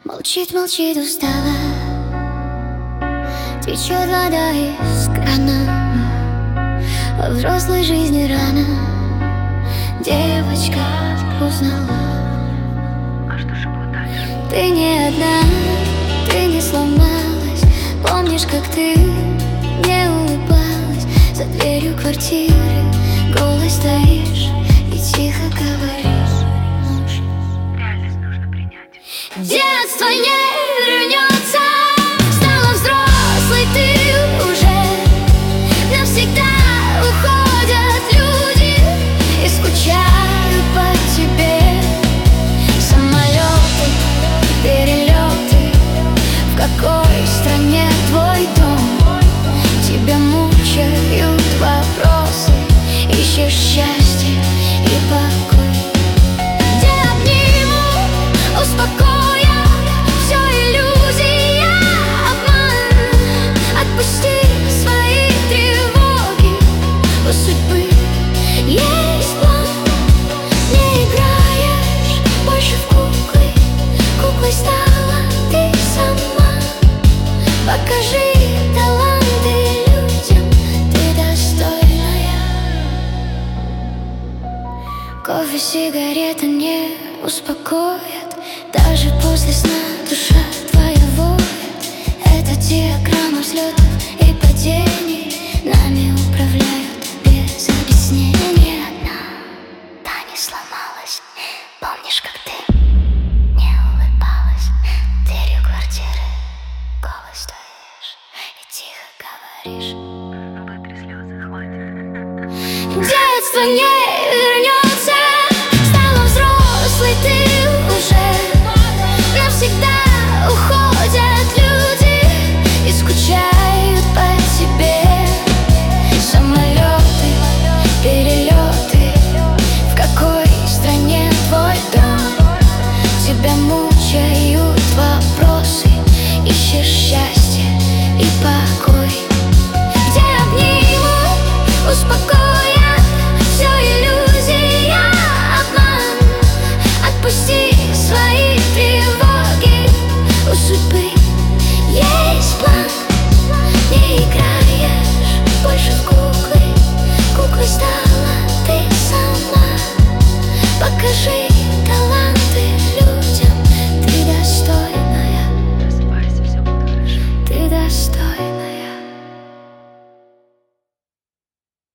Молчит, молчит устала, течет вода из крана. Во взрослой жизни рано девочка узнала. А что же будет дальше? Ты не одна, ты не сломалась. Помнишь, как ты не улыбалась за дверью квартиры, голой стоишь и тихо говоришь: Реальность нужно принять. детство не вернется. Стала взрослой ты уже. Навсегда уходят люди и скучают по тебе. Самолеты, перелеты. В какой стране твой дом? Тебя мучают вопросы. Ищешь счастье и покой. Где обниму, успокоя, все иллюзия, обман. Отпусти свои тревоги, у судьбы есть план. Не играешь больше в куклы, куклой стала ты сама. Покажи таланты людям, ты достойная. Кофе, сигареты не успокоят. Даже после сна душа твоя воет. Это диаграмма взлетов и падений. Нами управляют без объяснения. Одна, та не сломалась. Помнишь, как ты не улыбалась дверью квартиры, голой стоишь и тихо говоришь: Вытри слезы, хватит. детство не вернется. Стала взрослой ты уже. Навсегда уходят люди и скучают по тебе. Самолеты, перелеты. В какой стране твой дом? Тебя мучают вопросы. Ищешь счастье и покой.